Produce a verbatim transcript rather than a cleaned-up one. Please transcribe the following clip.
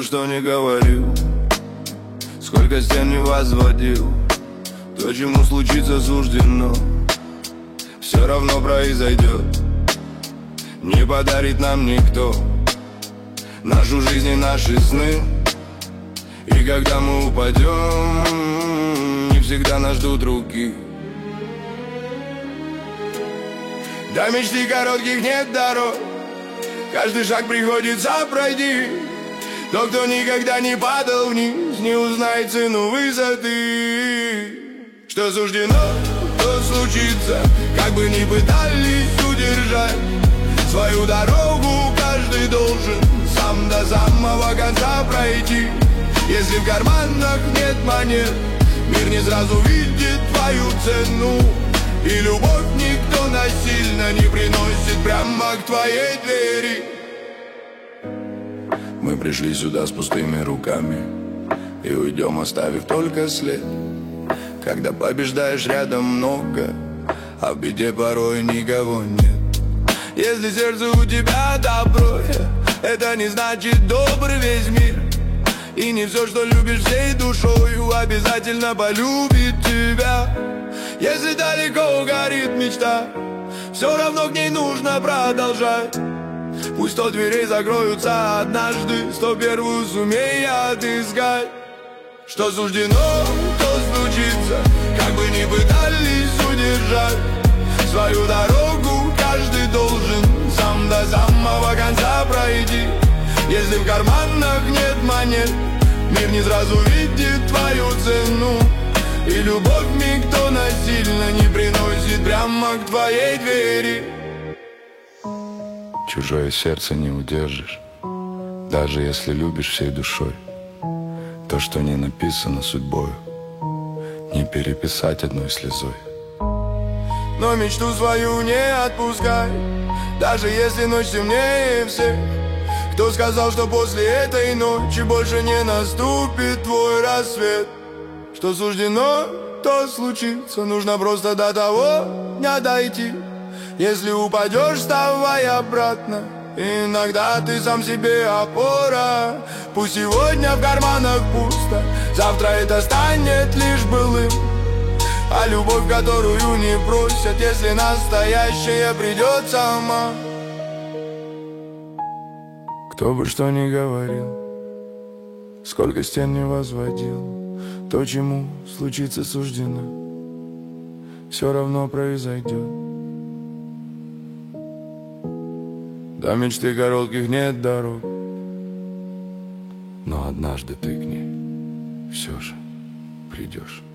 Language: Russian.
что ни говорил, сколько стен не возводил, то, чему случится суждено, все равно произойдет. Не подарит нам никто нашу жизнь и наши сны. И когда мы упадем, не всегда нас ждут руки. До мечты коротких нет дорог, каждый шаг приходится пройти. Тот, кто никогда не падал вниз, не узнает цену высоты. Что суждено, то случится, как бы ни пытались удержать свою дорогу, каждый должен сам до самого конца пройти. Если в карманах нет монет, мир не сразу видит твою цену. И любовь никто насильно не приносит прямо к твоей двери. Мы пришли сюда с пустыми руками и уйдем, оставив только след. Когда побеждаешь, рядом много, а в беде порой никого нет. Если сердце у тебя добро, это не значит добрый весь мир. И не все, что любишь всей душою, обязательно полюбит тебя. Если далеко горит мечта, все равно к ней нужно продолжать. Пусть сто дверей закроются однажды, сто первую сумей отыскать. Что суждено, то случится, как бы ни пытались удержать свою дорогу, каждый должен сам до самого конца пройти. Если в карманах нет монет, мир не сразу видит твою цену. И любовь никто насильно не приносит прямо к твоей двери. Чужое сердце не удержишь, даже если любишь всей душой. То, что не написано судьбою, не переписать одной слезой. Но мечту свою не отпускай, даже если ночь темнее всех. Кто сказал, что после этой ночи больше не наступит твой рассвет? Что суждено, то случится, нужно просто до того не дойти. Если упадешь, вставай обратно, иногда ты сам себе опора. Пусть сегодня в карманах пусто, завтра это станет лишь былым. А любовь, которую не просят, если настоящая придет сама. Кто бы что ни говорил, сколько стен не возводил, то, чему случится суждено, все равно произойдет. До мечты коротких нет дорог, но однажды ты к ней все же придешь.